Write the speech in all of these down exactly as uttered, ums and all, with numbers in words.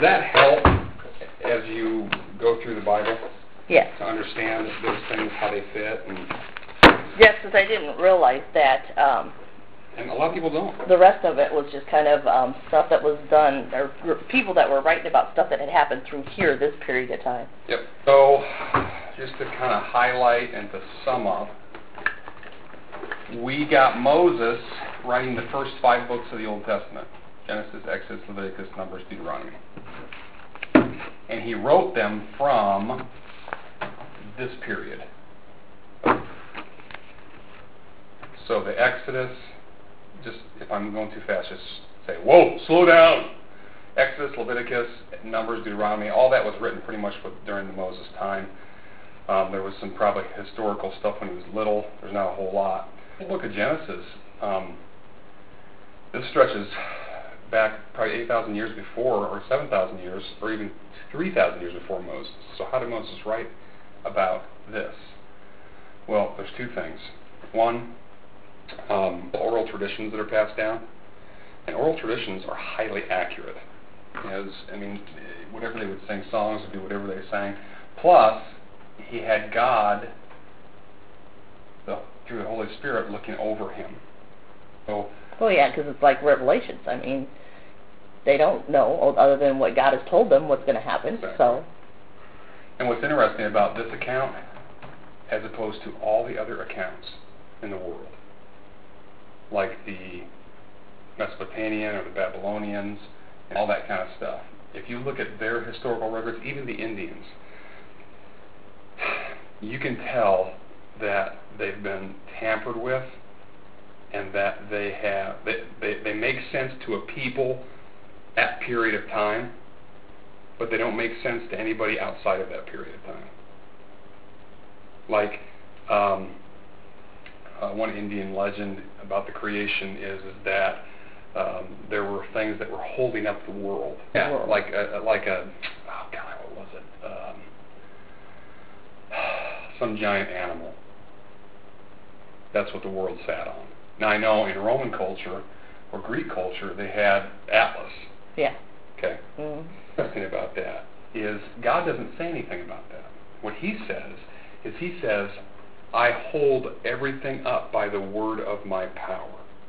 that help as you go through the Bible? Yes. To understand those things, how they fit? And yes, because I didn't realize that. Um, and a lot of people don't. The rest of it was just kind of um, stuff that was done, or people that were writing about stuff that had happened through here this period of time. Yep. So, just to kind of highlight and to sum up, we got Moses writing the first five books of the Old Testament: Genesis, Exodus, Leviticus, Numbers, Deuteronomy. And he wrote them from this period. So the Exodus, just if I'm going too fast, just say, whoa, slow down. Exodus, Leviticus, Numbers, Deuteronomy, all that was written pretty much with, during the Moses time. Um, there was some probably historical stuff when he was little. There's not a whole lot. The book of Genesis, um, this stretches back probably eight thousand years before, or seven thousand years, or even three thousand years before Moses. So how did Moses write about this? Well, there's two things. One, um, oral traditions that are passed down. And oral traditions are highly accurate. As, I mean, whatever they would sing songs, would do whatever they sang. Plus, he had God, the, through the Holy Spirit, looking over him. So, well, yeah, because it's like Revelations. I mean, they don't know, other than what God has told them, what's going to happen. Exactly. So, and what's interesting about this account, as opposed to all the other accounts in the world, like the Mesopotamian or the Babylonians and all that kind of stuff, if you look at their historical records, even the Indians, you can tell that they've been tampered with, and that they have they, they, they make sense to a people that period of time, but they don't make sense to anybody outside of that period of time. Like um, uh, one Indian legend about the creation is, is that um, there were things that were holding up the world. Yeah, world. like a, like a oh god, what was it? Um, some giant animal. That's what the world sat on. Now I know in Roman culture or Greek culture they had Atlas. Yeah. Okay. Mm-hmm. The thing about that is God doesn't say anything about that. What he says is he says, I hold everything up by the word of my power.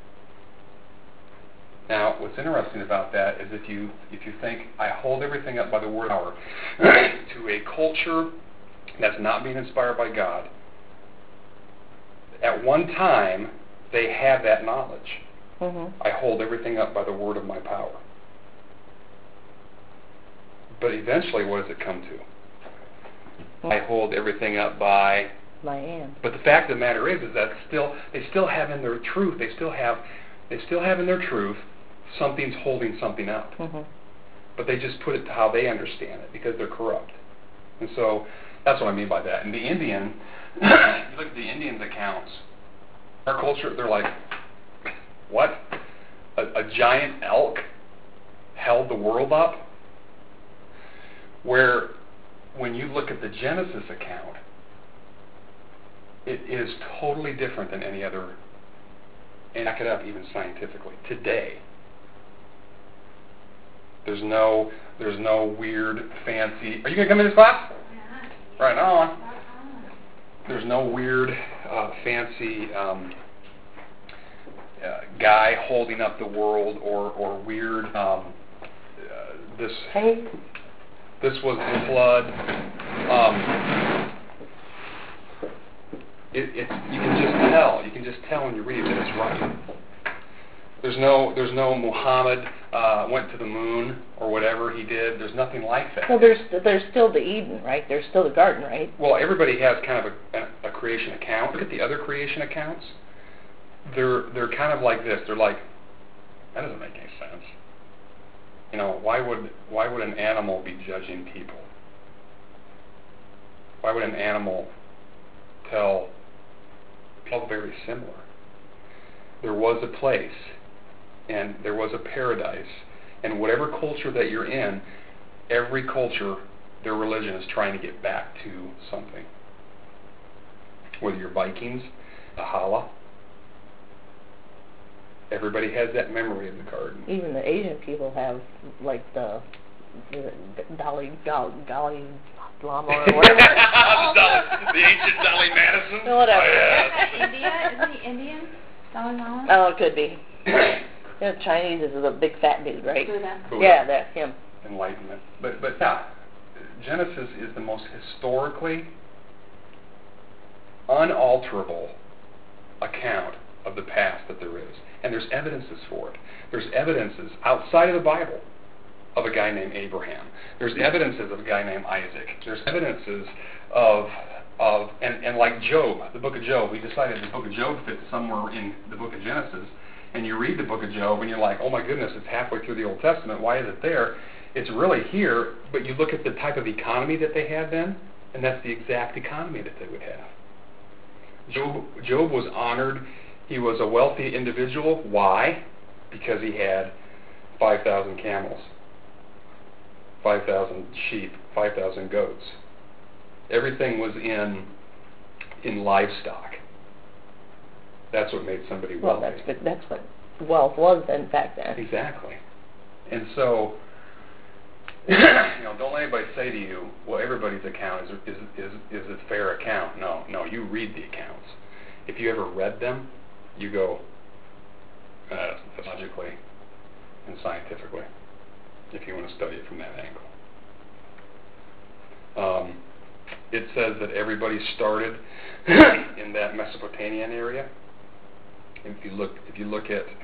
Now, what's interesting about that is if you if you think I hold everything up by the word of power to a culture that's not being inspired by God, at one time they had that knowledge. Mm-hmm. I hold everything up by the word of my power. But eventually, what does it come to? I hold everything up by my hand. But the fact of the matter is, is that still they still have in their truth. They still have, they still have in their truth something's holding something up. Mm-hmm. But they just put it to how they understand it because they're corrupt. And so that's what I mean by that. And the Indian, if you look at the Indians' accounts, our culture, they're like, what? A, a giant elk held the world up? Where when you look at the Genesis account, it is totally different than any other, and back it up even scientifically. Today, there's no there's no weird, fancy, are you going to come in this class? Yeah. Right on. There's no weird, uh, fancy um, uh, guy holding up the world, or, or weird, um, uh, this... Hey. This was the flood. Um, it, it, you can just tell. You can just tell when you read it that it's right. There's no, there's no Muhammad uh, went to the moon or whatever he did. There's nothing like that. Well, there's there's still the Eden, right? There's still the garden, right? Well, everybody has kind of a, a, a creation account. Look at the other creation accounts. They're they're kind of like this. They're like, that doesn't make any sense. You know, why would why would an animal be judging people? Why would an animal tell people? Very similar. There was a place, and there was a paradise, and whatever culture that you're in, every culture, their religion is trying to get back to something. Whether you're Vikings, Valhalla, everybody has that memory of the garden. Even the Asian people have, like, the the Dolly, Dolly, Dolly Lama or whatever. Dolly, the ancient Dolly Madison? Whatever. Oh, yeah. Is that India? Isn't he Indian? Dalai Lama? Oh, it could be. Yeah, Chinese is a big fat dude, right? Buddha. Buddha. Yeah, that's him. Enlightenment. But, but yeah, Genesis is the most historically unalterable account of the past that there is. And there's evidences for it. There's evidences outside of the Bible of a guy named Abraham. There's evidences of a guy named Isaac. There's evidences of, of and, and like Job, the book of Job, we decided the book of Job fits somewhere in the book of Genesis. And you read the book of Job and you're like, oh my goodness, it's halfway through the Old Testament. Why is it there? It's really here, but you look at the type of economy that they had then, and that's the exact economy that they would have. Job, Job was honored. He was a wealthy individual. Why? Because he had five thousand camels, five thousand sheep, five thousand goats. Everything was in in livestock. That's what made somebody Well, wealthy. that's what, that's what wealth was then back then. Exactly. And so, you know, don't let anybody say to you, well, everybody's account is is is is a fair account. No, no, you read the accounts. If you ever read them, you go, uh, logically and scientifically, if you want to study it from that angle. Um, it says that everybody started in that Mesopotamian area. If you look, if you look at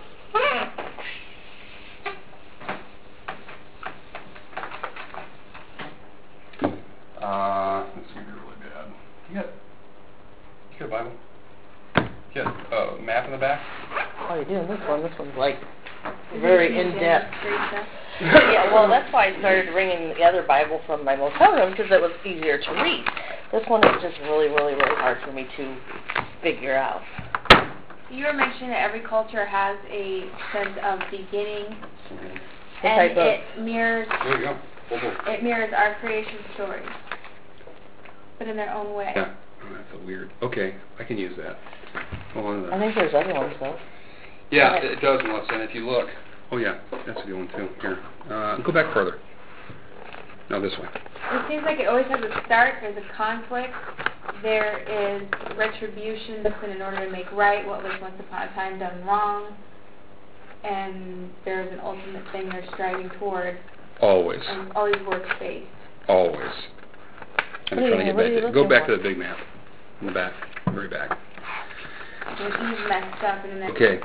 Uh, this is going to be really bad. You got, you got a Bible? You got a map in the back? Oh, you're doing this one. This one's like very in-depth. Teresa. Yeah, well, that's why I started bringing the other Bible from my motel room, because it was easier to read. This one is just really, really, really hard for me to figure out. You were mentioning that every culture has a sense of beginning, Mm-hmm. The and type of- it mirrors There you go. Hold on. it mirrors our creation story, but in their own way. Yeah. Oh, that's a weird. Okay, I can use that. Hold on to that. I think there's other ones, though. Yeah, it does, Melissa. And if you look, oh yeah, that's a good one too. Here, uh, go back further. No, this way. It seems like it always has a start. There's a conflict. There is retribution, and in order to make right what was once upon a time done wrong. And there's an ultimate thing they're striving toward. Always, And all these works based. always. I'm What are trying you- to get what are back. you To, go looking back for? to the big map. In the back, very back. When Eve messed up and then Okay.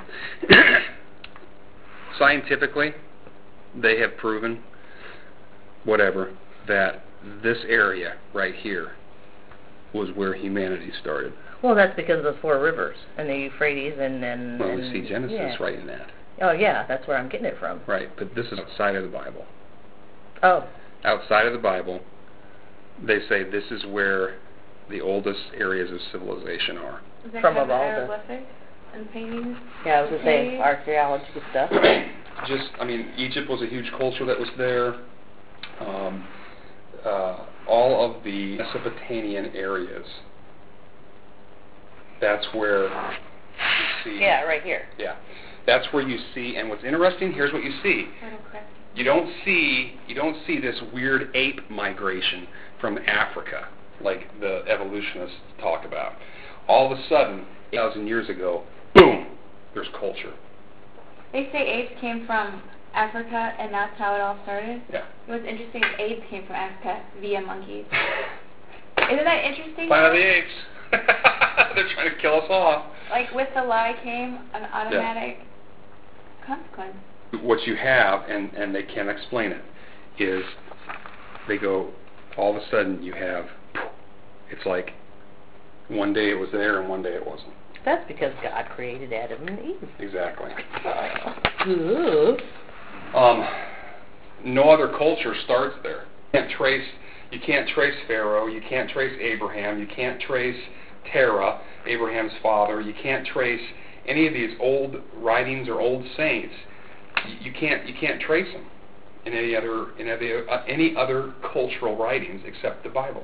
Scientifically, they have proven, whatever, that this area right here was where humanity started. Well, that's because of the four rivers and the Euphrates and then. Well, we and, see Genesis yeah. right in that. Oh, yeah, that's where I'm getting it from. Right, but this is outside of the Bible. Oh, Outside of the Bible, they say this is where the oldest areas of civilization are. Does that From have of all the- hieroglyphics and paintings? yeah, I was going to say Okay. archaeology stuff. Just, I mean, Egypt was a huge culture that was there. Um, uh, all of the Mesopotamian areas, that's where you see. Yeah, right here. Yeah. That's where you see, and what's interesting, here's what you see. Okay. You don't see, you don't see this weird ape migration from Africa, like the evolutionists talk about. All of a sudden, eight thousand years ago, boom, there's culture. They say apes came from Africa, and that's how it all started. Yeah. What's interesting is apes came from Africa via monkeys. Isn't that interesting? Planet of the Apes. They're trying to kill us off. Like with the lie came an automatic consequence. What you have, and, and they can't explain it, is they go, all of a sudden you have, it's like one day it was there and one day it wasn't. That's because God created Adam and Eve. Exactly. Ooh. Um, no other culture starts there. You can't trace, you can't trace Pharaoh, you can't trace Abraham, you can't trace Terah, Abraham's father, you can't trace any of these old writings or old saints. You, you can't you can't trace them in any other in any, uh, any other cultural writings except the Bible.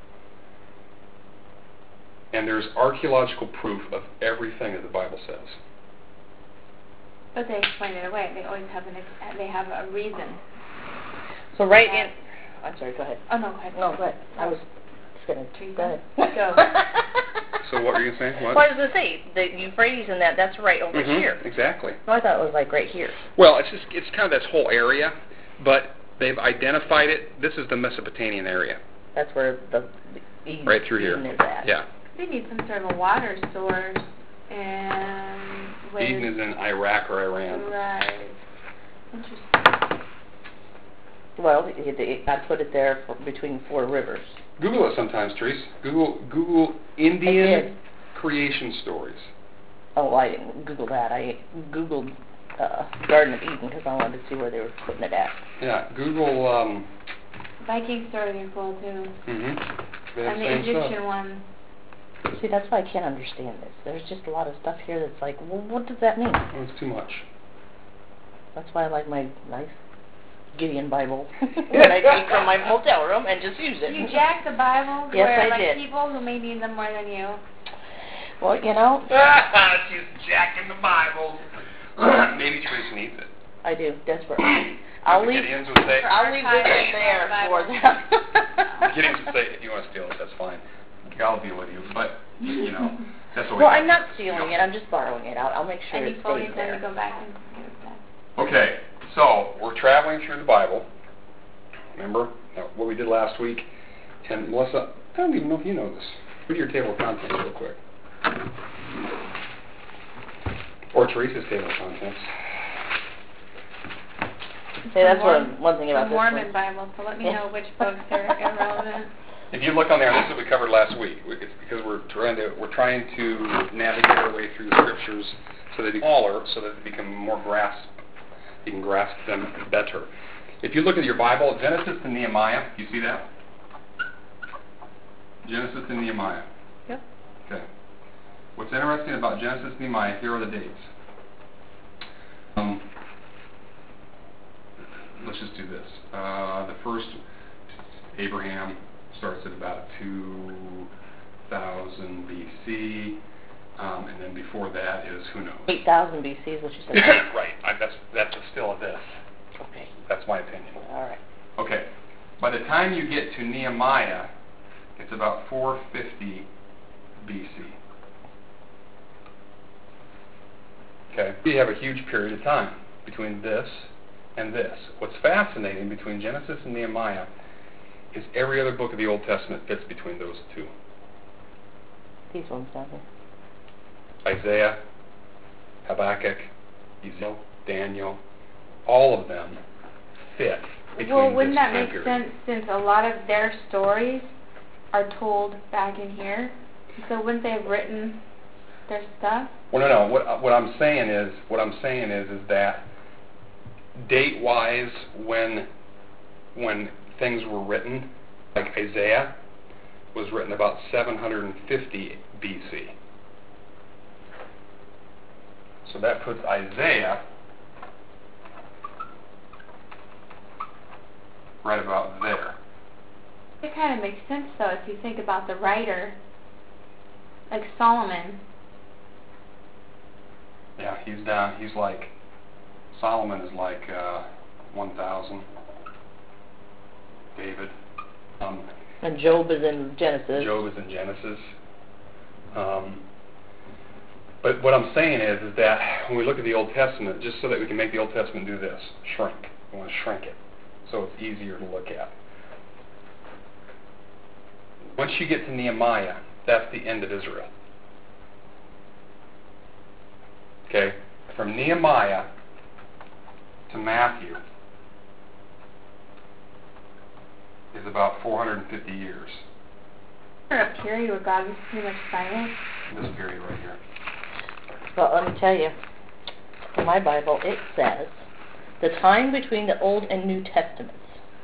And there's archaeological proof of everything that the Bible says. But they explain it away. They always have an ex- they have a reason. So right in, I'm sorry, go ahead. Oh, no, go ahead. No, go ahead. I was just going to, go ahead. Go. So what were you saying? What? Well, I was going to say, the Euphrates and that, that's right over Mhm, here. exactly. No, I thought it was like right here. Well, it's just, it's kind of this whole area, but they've identified it. This is the Mesopotamian area. That's where the, the Eden, Right through here. Eden is at. Yeah. They need some sort of a water source, and... where- Eden is in Iraq or Iran. Right. Interesting. Well, it, it, I put it there for, between four rivers. Google it sometimes, Therese. Google Google I Indian did. creation stories. Oh, I didn't Google that. I Googled uh, Garden of Eden because I wanted to see where they were putting it at. Yeah, Google. Um, Viking stories are cool, too. mhm. They have And the the same Egyptian stuff. ones. See, that's why I can't understand this. There's just a lot of stuff here that's like, well, what does that mean? Oh, it's too much. That's why I like my nice Gideon Bible that I take from my motel room and just use it. You jack the Bible Yes, where, I like, did. people who may need them more than you. Well, you know, She's jacking the Bible. Maybe Therese needs it. I do, desperately. I'll leave, Gideons would say. I'll leave this there for them. Gideons would say, if you want to steal it, that's fine. I'll deal with you. But you know, that's what. Well, we I'm not stealing it. I'm just borrowing it. I'll, I'll make sure Any it stays phonies then there. you go back and get it back. Okay, so we're traveling through the Bible. Remember uh, what we did last week? And Melissa, I don't even know if you know this. Go to your table of contents real quick. Or Teresa's table of contents. Say, that's what one thing about The this Mormon one. Bible, so let me know which books are irrelevant. If you look on there, this is what we covered last week. It's because we're trying to we're trying to navigate our way through the scriptures so they become smaller, so that they become more grasp. You can grasp them better. If you look at your Bible, Genesis and Nehemiah, you see that? Genesis and Nehemiah. Yep. Okay. What's interesting about Genesis and Nehemiah, here are the dates. Um, let's just do this. Uh, the first, Abraham, starts at about two thousand B C, um, and then before that is, who knows? eight thousand B C is what you said. Right. I, that's, that's still a this. Okay. That's my opinion. All right. Okay. By the time you get to Nehemiah, it's about four fifty B C. Okay. You have a huge period of time between this and this. What's fascinating between Genesis and Nehemiah is every other book of the Old Testament fits between those two. These ones down here. Isaiah, Habakkuk, Ezekiel, Daniel, all of them fit between Well, wouldn't this that time make period. sense since a lot of their stories are told back in here? So wouldn't they have written their stuff? Well, no, no. What what I'm saying is, what I'm saying is, is that date-wise, when when things were written, like Isaiah, was written about seven hundred fifty B C. So that puts Isaiah right about there. It kind of makes sense, though, if you think about the writer, like Solomon. Yeah, he's down. He's like Solomon is like uh, one thousand. David. Um, And Job is in Genesis. Job is in Genesis. Um, but what I'm saying is, is that when we look at the Old Testament, just so that we can make the Old Testament do this, shrink. We want to shrink it so it's easier to look at. Once you get to Nehemiah, that's the end of Israel. Okay? From Nehemiah to Matthew is about four hundred fifty years. Is there a period where God was pretty much silent? This period right here. Well, let me tell you, in my Bible it says the time between the Old and New Testaments.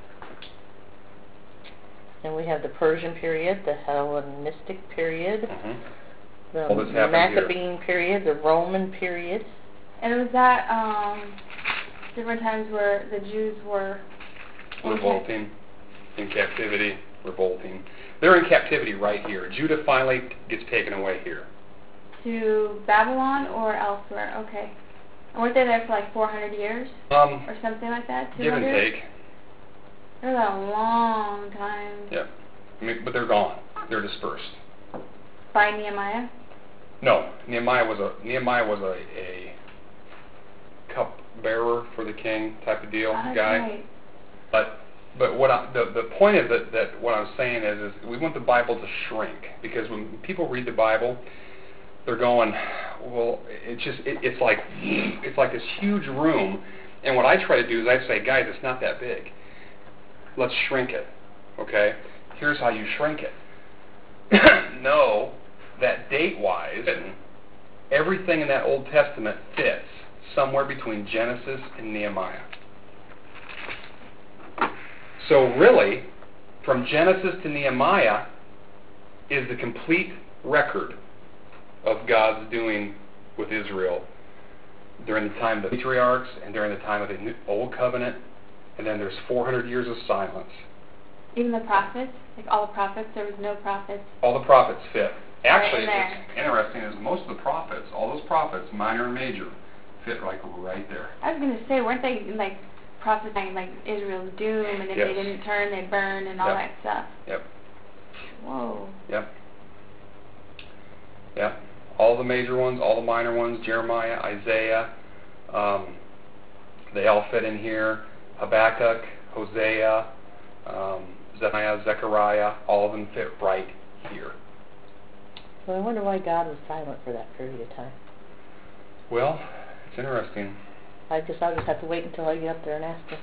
And we have the Persian period, the Hellenistic period, Mm-hmm. the All this happened here. Maccabean period, the Roman period. And was that um, different times where the Jews were in Revolting, in captivity, revolting. They're in captivity right here. Judah finally gets taken away here. to Babylon or elsewhere? Okay. And weren't they there for like four hundred years Um, or something like that? give and two hundred? take. It was a long time. Yeah. I mean, but they're gone. They're dispersed. By Nehemiah? No, Nehemiah was a Nehemiah was a, a cup bearer for the king type of deal Oh, guy. right. But but what I, the the point is that that what I'm saying is is we want the Bible to shrink, because when people read the Bible, they're going, well, it's just it, it's like it's like this huge room, and what I try to do is I say, guys, it's not that big. Let's shrink it. Okay? Here's how you shrink it. Know that date-wise, everything in that Old Testament fits somewhere between Genesis and Nehemiah. So really, from Genesis to Nehemiah is the complete record of God's doing with Israel during the time of the patriarchs and during the time of the New, Old Covenant, and then there's four hundred years of silence. Even the prophets? Like all the prophets? There was no prophets? All the prophets fit. Actually, Right what's interesting is most of the prophets, all those prophets, minor and major, fit like right there. I was going to say, weren't they like prophesying like Israel's doom, and if Yes. they didn't turn, they'd burn and all Yep. that stuff? Yep. Whoa. Yep. Yep. All the major ones, all the minor ones, Jeremiah, Isaiah, um, they all fit in here. Habakkuk, Hosea, um, Zephaniah, Zechariah, all of them fit right here. So I wonder why God was silent for that period of time. Well, it's interesting. I guess I'll just have to wait until I get up there and ask him.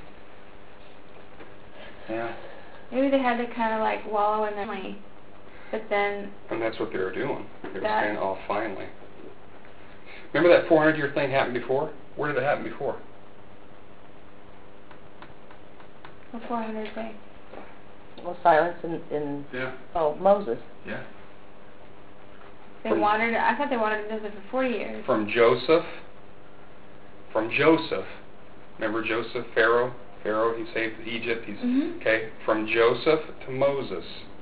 Yeah. Maybe they had to kind of like wallow in their money, but then And that's what they were doing. They were That- saying, oh, finally. Remember that four hundred year thing happened before? Where did it happen before? the four hundred thing. Well, silence in, in Yeah. oh, Moses. Yeah. They From- wanted. I thought they wanted to do it for forty years. From Joseph, from Joseph, remember Joseph, Pharaoh? Pharaoh, he saved Egypt. He's Mhm. okay. From Joseph to Moses.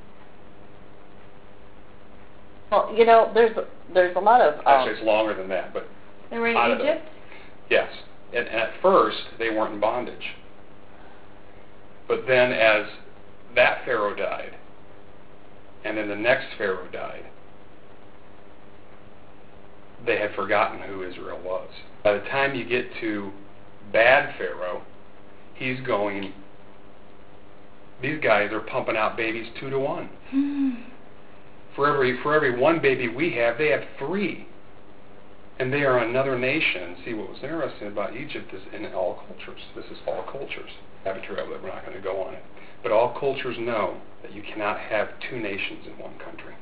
Well, you know, there's there's a lot of um, Actually, it's longer than that, but They were in out of it. Egypt. yes. And, and at first, they weren't in bondage. But then, as that Pharaoh died, and then the next Pharaoh died, they had forgotten who Israel was. By the time you get to bad Pharaoh, he's going, these guys are pumping out babies two to one. For every for every one baby we have, they have three. And they are another nation. See, what was interesting about Egypt is in all cultures. This is all cultures. Rabbit trail, but we're not going to go on it. But all cultures know that you cannot have two nations in one country.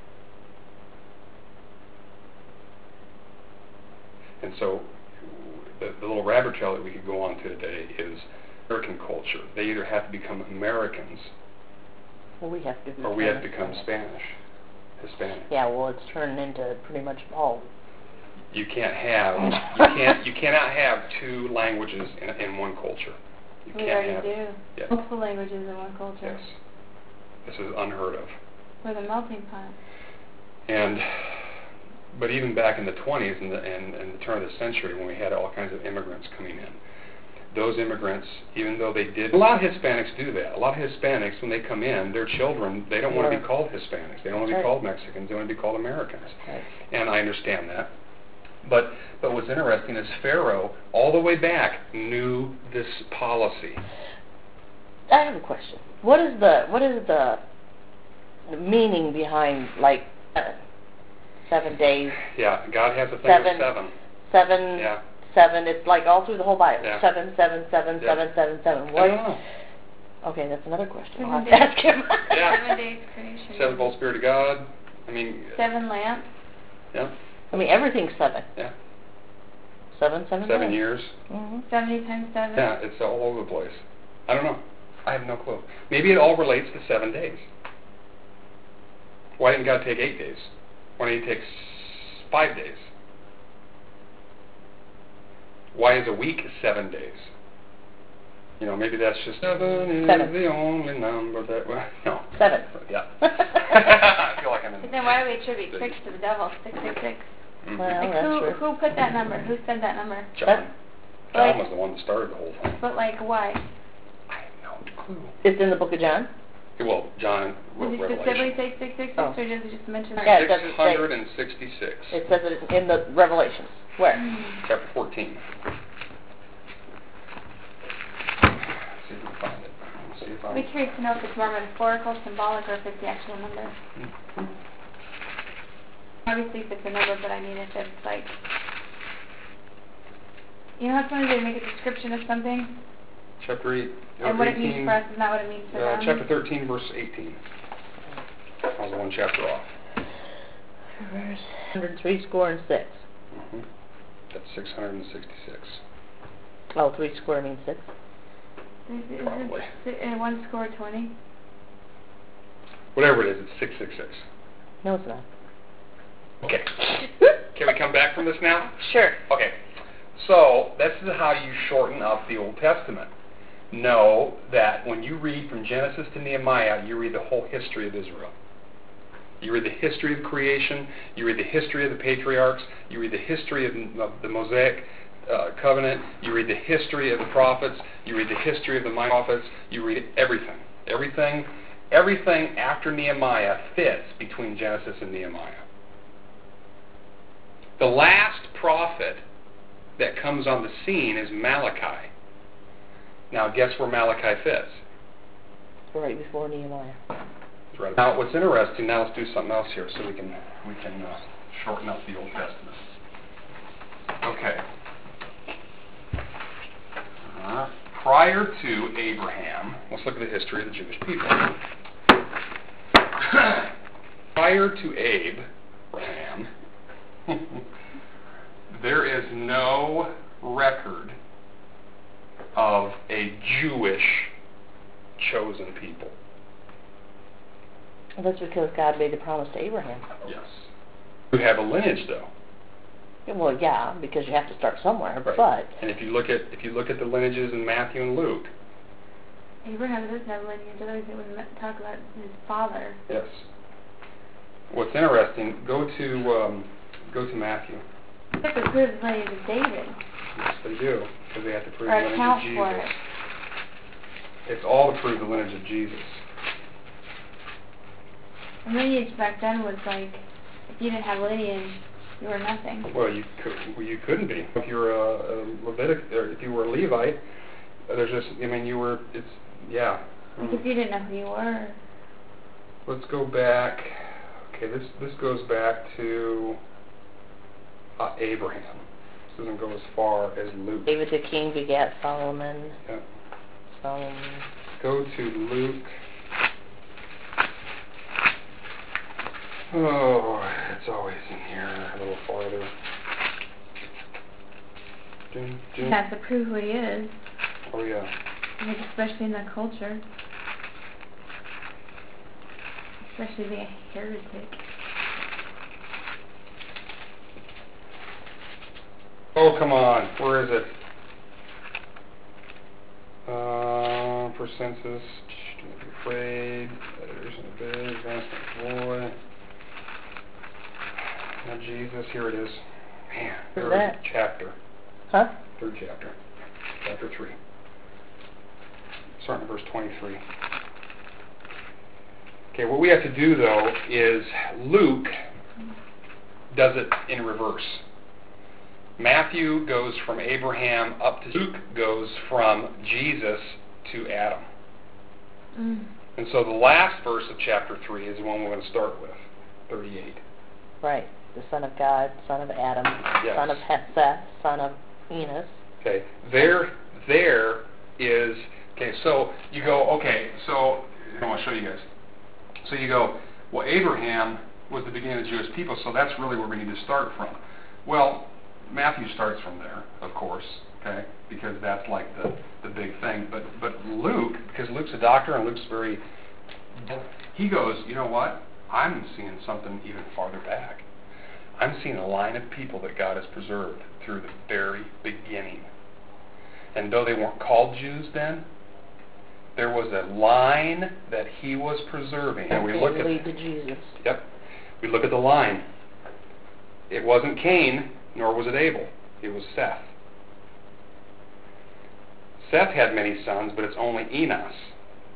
And so the, the little rabbit trail that we could go on to today is American culture. They either have to become Americans well, we have to be or we have to Spanish. become Spanish, Hispanic. Yeah, well, it's turning into pretty much all. You can't have you can't you cannot have two languages in, in one culture. You We can't already have do. Yes. Multiple languages in one culture. Yes. This is unheard of. We're the melting pot. And but even back in the twenties and the and, and the turn of the century, when we had all kinds of immigrants coming in, those immigrants, even though they did, a lot of Hispanics do that. A lot of Hispanics, when they come in, their children, they don't want to Yeah. be called Hispanics. They don't want to be Right. called Mexicans. They want to be called Americans. Right. And I understand that. But but what's interesting is Pharaoh, all the way back, knew this policy. I have a question. What is the what is the meaning behind like uh, seven days, Yeah, God has a thing Seven. of seven. seven, Yeah. seven? It's like all through the whole Bible. Yeah. Seven, seven, seven, Yeah. seven, seven, seven. I What? don't know. Okay, that's another question. Seven I'll have to days. ask him. Yeah. Seven days creation. Sevenfold Spirit of God. I mean, Seven lamps. yeah, I mean, everything's seven. yeah. Seven, seven, Seven years. Mm-hmm. Seventy times seven. Yeah, it's all over the place. I don't know. I have no clue. Maybe it all relates to seven days. Why didn't God take eight days? Why didn't He take s- five days? Why is a week seven days? You know, maybe that's just seven is Seven. the only number that. Well, no. Seven. Yeah. I feel like I'm in. But then why do we attribute six to the devil? Six, six, six. Mhm. Well, Like that's who true. who put that number? Who said that number? John. Like- John was the one that started the whole thing. But like why? I have no clue. clue. It's in the book of John? Well, John, well, Does it specifically Revelation. say six six six, Oh. or does it just mention Yeah, it doesn't six say. hundred sixty-six. It says it in the Revelations. Where? Chapter fourteen. Let's see if we can find it. Let's see if I'd I'm... be curious to know if it's more metaphorical, symbolic, or if it's the actual number. Mhm. Obviously, if it's a number, but I mean if it's like, you know how sometimes they make a description of something, Chapter eight. and what it means eighteen, for us is not what it means for uh, them? chapter thirteen, verse eighteen. I was one chapter off. Verse one hundred three score and six. Mm-hmm. That's six hundred sixty-six. Oh, three square means six. Is it, is Probably. it uh, one score twenty? Whatever it is, it's six six six. No, it's not. Okay. Can we come back from this now? Sure. Okay. So, this is how you shorten up the Old Testament. Know that when you read from Genesis to Nehemiah, you read the whole history of Israel. You read the history of creation, you read the history of the patriarchs, you read the history of, of the Mosaic uh, covenant, you read the history of the prophets, you read the history of the minor prophets, you read everything. Everything, everything after Nehemiah fits between Genesis and Nehemiah. The last prophet that comes on the scene is Malachi. Now, guess where Malachi fits? Right before Nehemiah. Right. Now, what's interesting, now let's do something else here so we can we can uh, shorten up the Old Testament. Okay. Uh, prior to Abraham, let's look at the history of the Jewish people. Prior to Abraham, there is no record of a Jewish chosen people. Well, that's because God made the promise to Abraham. Yes. You have a lineage, though. Yeah, well, yeah, because you have to start somewhere. Right. But And if you look at if you look at the lineages in Matthew and Luke, Abraham does have lineage, otherwise it wouldn't talk about his father. yes. What's interesting, go to um, go to Matthew. They have to prove the lineage of David, Yes, they do, because they have to prove or the lineage account of for Jesus. it. It's all to prove the lineage of Jesus. And lineage back then was like, if you didn't have lineage, you were nothing. Well, you could, well, you couldn't be if you were a, a Levitic, or if you were a Levite. There's just, I mean, you were. It's yeah. Because you didn't know who you were. Let's go back. Okay, this this goes back to uh, Abraham. This doesn't go as far as Luke. David the king begat Solomon. Yeah. Solomon. Go to Luke. Oh, it's always in here a little farther. Dun, dun. That's to prove who he is, Oh yeah. like especially in that culture. Especially being a heretic. Oh, come on. Where is it? Uh, for census. Don't be afraid. Editors in a big, advancement boy. Now, Jesus, here it is. Man, Where's third that? chapter. Huh? Third chapter. Chapter three. Starting at verse twenty-three. Okay, what we have to do, though, is Luke does it in reverse. Matthew goes from Abraham up to Luke goes from Jesus to Adam. Mm. And so the last verse of chapter three is the one we're going to start with, thirty-eight. Right. The son of God, son of Adam, Yes. son of Seth, son of Enos. Okay, there, there is, okay, so you go, okay, so I want to show you guys. So you go, well, Abraham was the beginning of the Jewish people, so that's really where we need to start from. Well, Matthew starts from there, of course, okay, because that's like the, the big thing. But but Luke, because Luke's a doctor and Luke's very, he goes, you know what? I'm seeing something even farther back. I'm seeing a line of people that God has preserved through the very beginning. And though they weren't called Jews then, there was a line that he was preserving. And we look at lead to Jesus. Yep. We look at the line. It wasn't Cain, nor was it Abel. It was Seth. Seth had many sons, but it's only Enos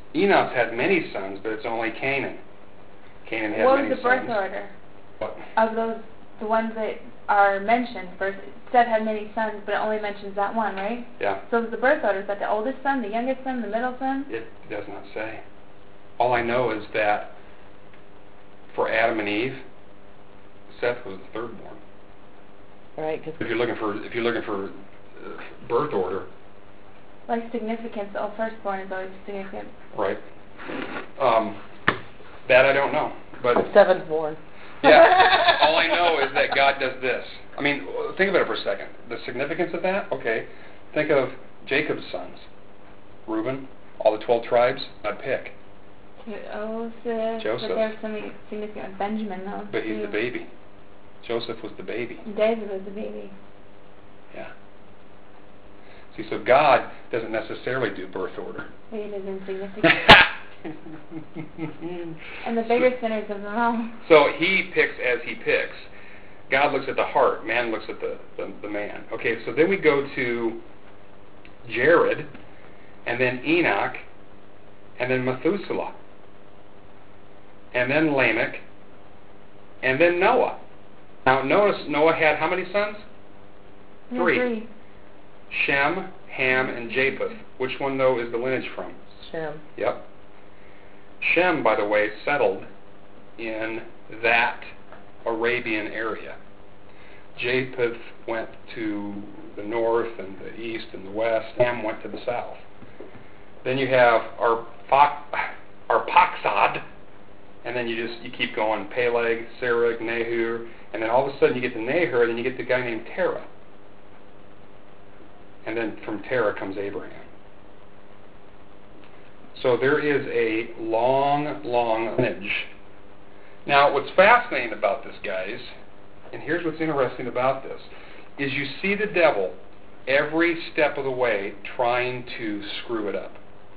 Enos had many sons, but it's only Canaan. Canaan had What many was the birth sons. order What? of those, the ones that are mentioned? First, it said had many sons, but it only mentions that one, right? Yeah. So the birth order, is that the oldest son, the youngest son, the middle son? It does not say. All I know is that for Adam and Eve, Seth was the third born. Right. Cause If you're looking for, if you're looking for uh, birth order, Like significance, the firstborn is always significant. right? Um, that I don't know, but the seventh born. yeah. All I know is that God does this. I mean, think about it for a second. The significance of that. Okay, think of Jacob's sons, Reuben, all the twelve tribes. I'd pick. Joseph. Joseph. But there's something significant with Benjamin, though. But he's too. the baby. Joseph was the baby. David was the baby. Yeah. See, so God doesn't necessarily do birth order. But he is insignificant. And the bigger sinners of them all. So he picks as he picks. God looks at the heart. Man looks at the, the, the man. Okay, so then we go to Jared, and then Enoch, and then Methuselah, and then Lamech, and then Noah. Now notice Noah had how many sons? Yeah, Three. three. Shem, Ham, and Japheth. Which one, though, is the lineage from? Shem. Yep. Shem, by the way, settled in that Arabian area. Japheth went to the north and the east and the west. Ham went to the south. Then you have Arphaxad, and then you just you keep going. Peleg, Serug, Nahor, and then all of a sudden you get to Nahor, and then you get the guy named Terah. And then from Terah comes Abraham. So there is a long, long lineage. Now, what's fascinating about this, guys, and here's what's interesting about this, is you see the devil every step of the way trying to screw it up.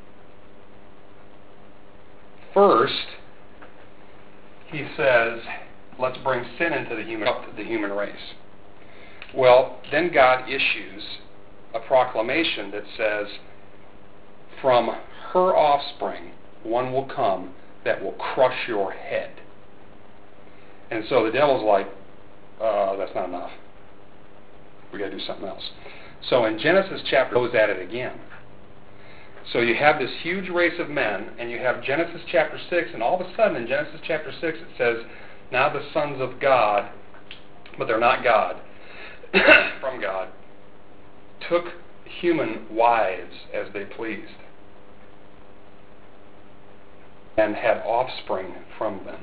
First, he says, let's bring sin into the human, up to the human race. Well, then God issues a proclamation that says, from her offspring, one will come that will crush your head. And so the devil's like, uh, that's not enough. We got to do something else. So in Genesis chapter, goes at it again. So you have this huge race of men, and you have Genesis chapter six, and all of a sudden in Genesis chapter six it says, now the sons of God, but they're not God, from God, took human wives as they pleased and had offspring from them.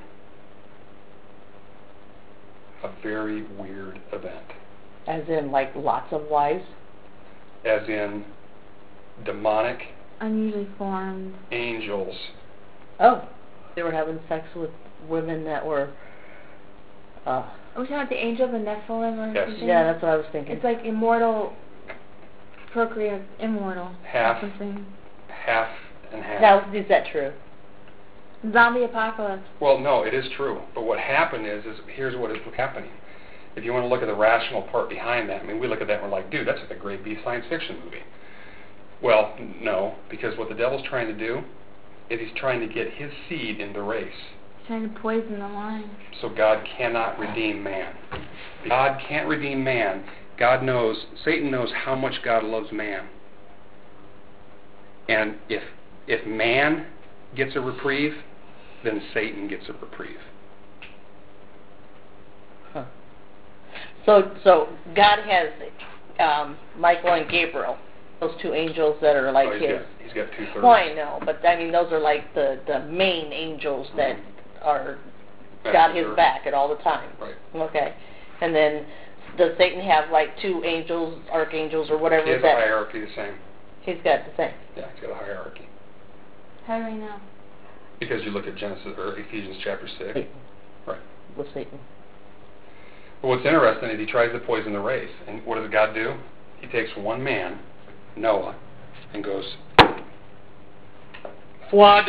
A very weird event. As in, like, lots of wives? As in demonic Unusually formed. angels. Oh. They were having sex with women that were, uh... Are we talking about the angel, the Nephilim, or Yes. something? Yeah, that's what I was thinking. It's like immortal, procreate, immortal. Half, Something. half and half. Now, is that true? Zombie apocalypse. Well, no, it is true. But what happened is, is here's what is happening. If you want to look at the rational part behind that, I mean, we look at that and we're like, dude, that's like a great B science fiction movie. Well, no, because what the devil's trying to do is he's trying to get his seed in the race. He's trying to poison the line. So God cannot redeem man. God can't redeem man. God knows, Satan knows how much God loves man. And if if man gets a reprieve, then Satan gets a reprieve. Huh. So, so God has um, Michael and Gabriel, those two angels that are like oh, he's his. got, he's got two thirds. Well, I know, but I mean, those are like the the main angels that are got his back at all the time. Right. Okay, and then does Satan have like two angels, archangels, or whatever? He has a that hierarchy the same. He's got the same. Yeah, he's got a hierarchy. How do we know? Because you look at Genesis or Ephesians chapter six. Satan. Right. With Satan. But what's interesting is he tries to poison the race. And what does God do? He takes one man, Noah, and goes, flood!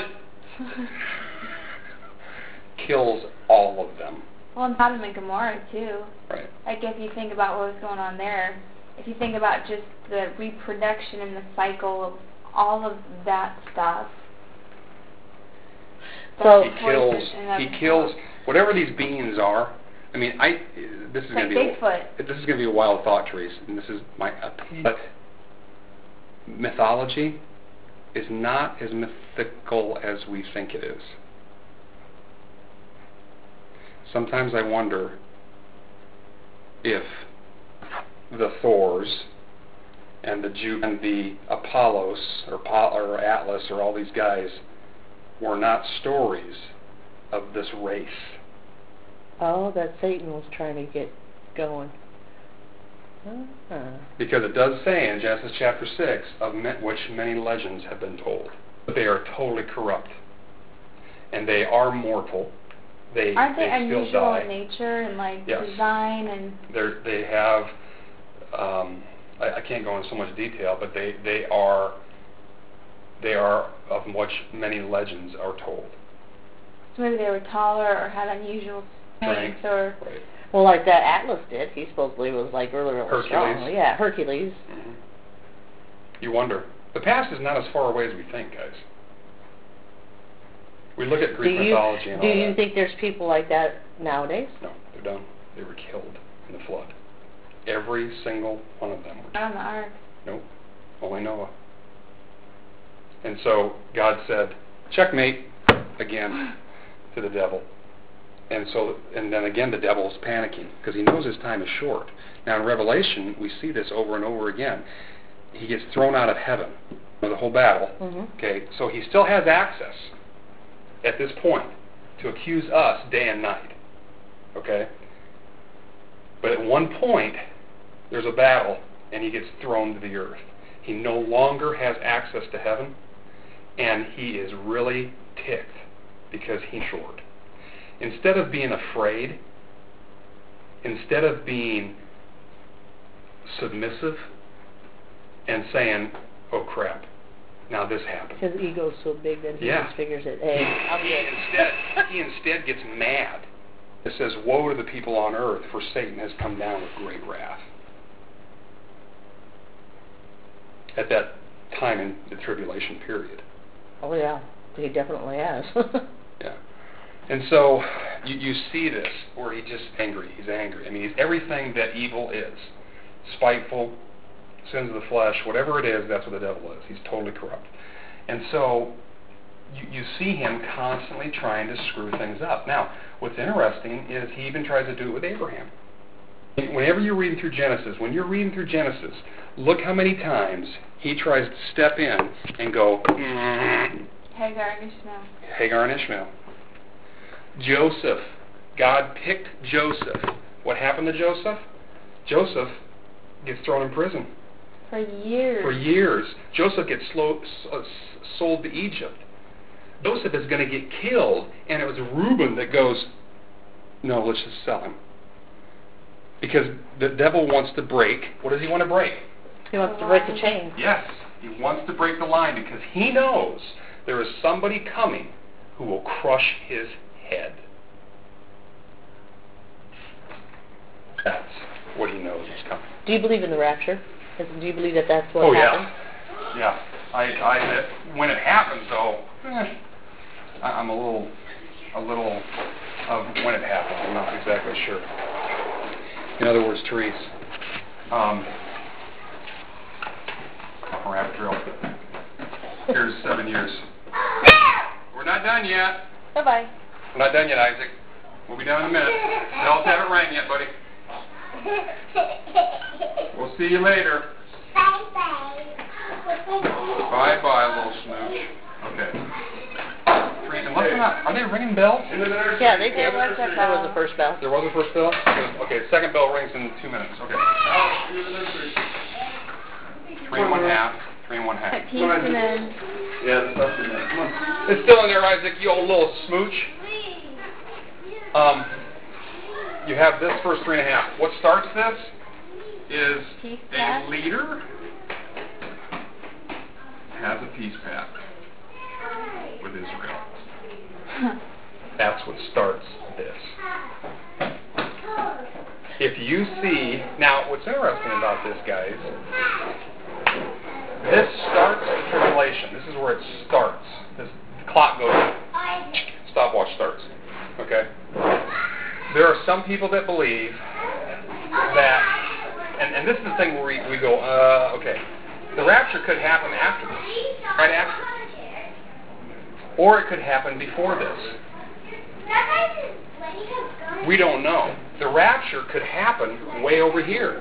Kills all of them. Well, in Sodom and Gomorrah, too. Right. Like, if you think about what was going on there, if you think about just the reproduction and the cycle of all of that stuff, So- He kills, and other he kills, stuff. whatever these beings are, I mean, I, this is It's going like to be, Bigfoot. a, this is going to be a wild thought, Therese, and this is my opinion, but mythology is not as mythical as we think it is. Sometimes I wonder if the Thors and the Ju and the Apollos or, po or Atlas or all these guys were not stories of this race. Oh, that Satan was trying to get going. Uh-huh. Because it does say in Genesis chapter six, of which many legends have been told. But they are totally corrupt. And they are mortal. They, Aren't they, they still unusual die. in nature and like Yes. design and? They're, they have, um, I, I can't go into so much detail, but they, they are they are of which many legends are told. So maybe they were taller or had unusual strength, or. Right. Well, like that Atlas did. He supposedly was like really, really Hercules. strong. Yeah, Hercules. Mm-hmm. You wonder. The past is not as far away as we think, guys. We look at Greek do you, mythology and do all you that. think there's people like that nowadays? No, they're done. They were killed in the flood. Every single one of them were Not on the ark. Nope. Only Noah. And so God said, checkmate again to the devil. And so, and then again the devil's panicking because he knows his time is short. Now in Revelation, we see this over and over again. He gets thrown out of heaven for the whole battle. Mm-hmm. Okay, so he still has access at this point to accuse us day and night. Okay? But at one point, there's a battle, and he gets thrown to the earth. He no longer has access to heaven, and he is really ticked because he's short. Instead of being afraid, instead of being submissive and saying, oh crap, now this happened. His ego's so big that he Yeah. just figures that, hey, I'm he, good. instead, he instead gets mad. It says, woe to the people on earth, for Satan has come down with great wrath. At that time in the tribulation period. Oh, yeah. He definitely has. Yeah. And so you, you see this where he's just angry. He's angry. I mean, he's everything that evil is. Spiteful, sins of the flesh, whatever it is, that's what the devil is. He's totally corrupt. And so you, you see him constantly trying to screw things up. Now, what's interesting is he even tries to do it with Abraham. Whenever you're reading through Genesis, when you're reading through Genesis, look how many times he tries to step in and go, mm, Hagar and Ishmael. Hagar and Ishmael. Joseph. God picked Joseph. What happened to Joseph? Joseph gets thrown in prison. For years. For years. Joseph gets slow, uh, sold to Egypt. Joseph is going to get killed, and it was Reuben that goes, no, let's just sell him. Because the devil wants to break. What does he want to break? He wants to break the chain. Yes, he wants to break the line because he knows there is somebody coming who will crush his head. That's what he knows is coming. Do you believe in the rapture? Is, do you believe that that's what Oh, happened? yeah. Yeah. I, I, that, when it happens, though, eh, I, I'm a little, a little of when it happens. I'm not exactly sure. In other words, Therese, um, rap drill. Here's seven years. We're not done yet. Bye-bye. We're not done yet, Isaac. We'll be done in a minute. Bells haven't rang yet, buddy. We'll see you later. Bye-bye, little smooch. Okay. Therese, unless they're not, are they ringing bells? Yeah, they did. There was a There bell. was the first bell. There was a first bell? Okay, the second bell rings in two minutes. Okay. Three and one half. Three and one half. At peace and then. Yeah, the stuff's in there. Come on. It's still in there, Isaac, you old little smooch. Um, you have this first three and a half. What starts this is Peace a pact? leader has a peace pact with Israel. That's what starts this. If you see, now what's interesting about this, guys, this starts the tribulation. This is where it starts. This clock goes, there are some people that believe that, and, and this is the thing where we, we go, uh, okay, the rapture could happen after this, right after. Or it could happen before this. We don't know. The rapture could happen way over here.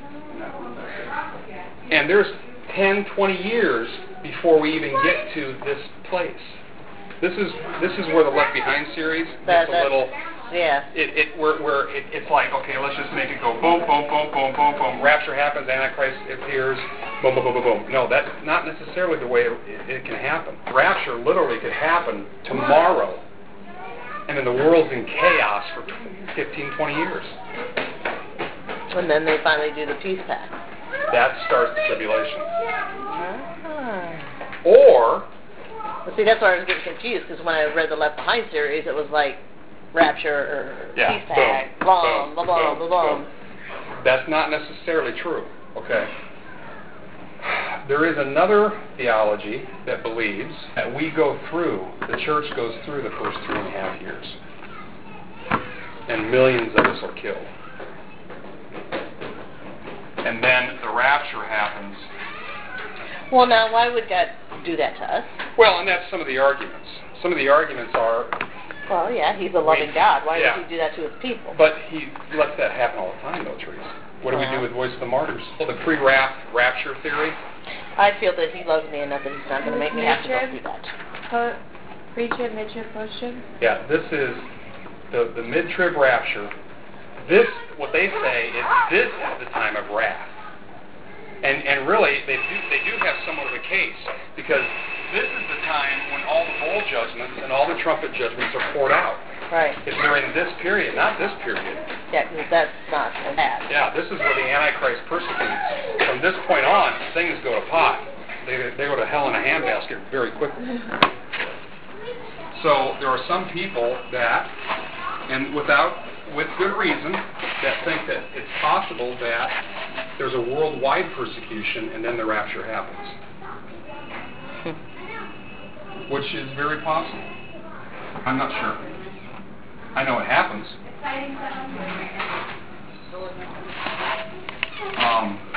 And there's ten, twenty years before we even get to this place. This is this is where the Left Behind series That- gets a that- little. Yeah. It it where where it, it's like, okay, let's just make it go boom boom boom boom boom boom. Rapture happens, Antichrist appears, boom boom boom boom boom. No, that's not necessarily the way it, it can happen. Rapture literally could happen tomorrow, and then the world's in chaos for fifteen, twenty years. And then they finally do the peace pact. That starts the tribulation. Ah. Or Well, see, that's why I was getting confused, because when I read the Left Behind series, it was like rapture or Yeah, peace pact, boom, blah, boom, blah, blah, boom, blah, blah. boom. That's not necessarily true, okay? There is another theology that believes that we go through, the church goes through the first three and a half years. And millions of us are killed. And then the rapture happens. Well, now, why would God do that to us? Well, and that's some of the arguments. Some of the arguments are, Well, yeah, He's a loving God. Why yeah. would He do that to His people? but He lets that happen all the time, though, Teresa. What do we do with Voice of the Martyrs? Well, the pre-rap rapture theory. I feel that He loves me enough that He's not going to make me have to go through that. Po- pre-trib, mid-trib, post-trib? Yeah, this is the, the mid-trib rapture. This, what they say, is this is the time of wrath. And and really, they do they do have somewhat of a case, because this is the time when all the bowl judgments and all the trumpet judgments are poured out. Right. It's during this period, not this period. Yeah, because that's not bad. Yeah, this is where the Antichrist persecutes. From this point on, things go to pot. They, they go to hell in a handbasket very quickly. So there are some people that, and without, with good reason, that think that it's possible that there's a worldwide persecution and then the rapture happens. Which is very possible. I'm not sure. I know it happens. Um,